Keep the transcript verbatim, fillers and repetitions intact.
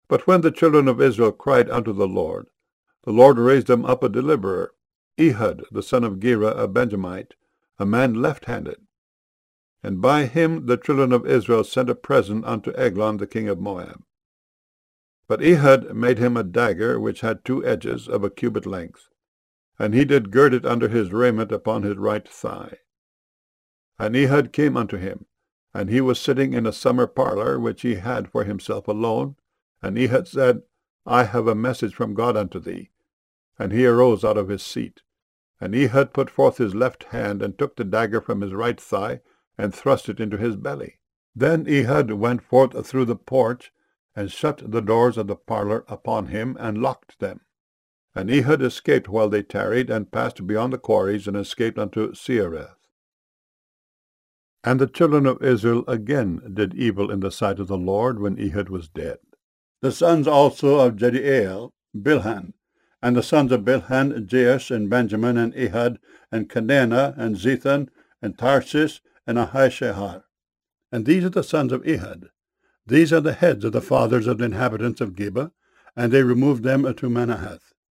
But when the children of Israel cried unto the Lord, the Lord raised them up a deliverer, Ehud the son of Gera, a Benjamite, a man left-handed. And by him the children of Israel sent a present unto Eglon the king of Moab. But Ehud made him a dagger which had two edges of a cubit length, and he did gird it under his raiment upon his right thigh. And Ehud came unto him, and he was sitting in a summer parlour which he had for himself alone. And Ehud said, I have a message from God unto thee. And he arose out of his seat. And Ehud put forth his left hand, and took the dagger from his right thigh, and thrust it into his belly. Then Ehud went forth through the porch, and shut the doors of the parlour upon him, and locked them. And Ehud escaped while they tarried, and passed beyond the quarries, and escaped unto Seireth. And the children of Israel again did evil in the sight of the Lord when Ehud was dead. The sons also of Jediael, Bilhan, and the sons of Bilhan, Jeush, and Benjamin, and Ehud, and Kenana, and Zethan, and Tarshish, and Ahishahar. And these are the sons of Ehud. These are the heads of the fathers of the inhabitants of Geba, and they removed them to Manahath.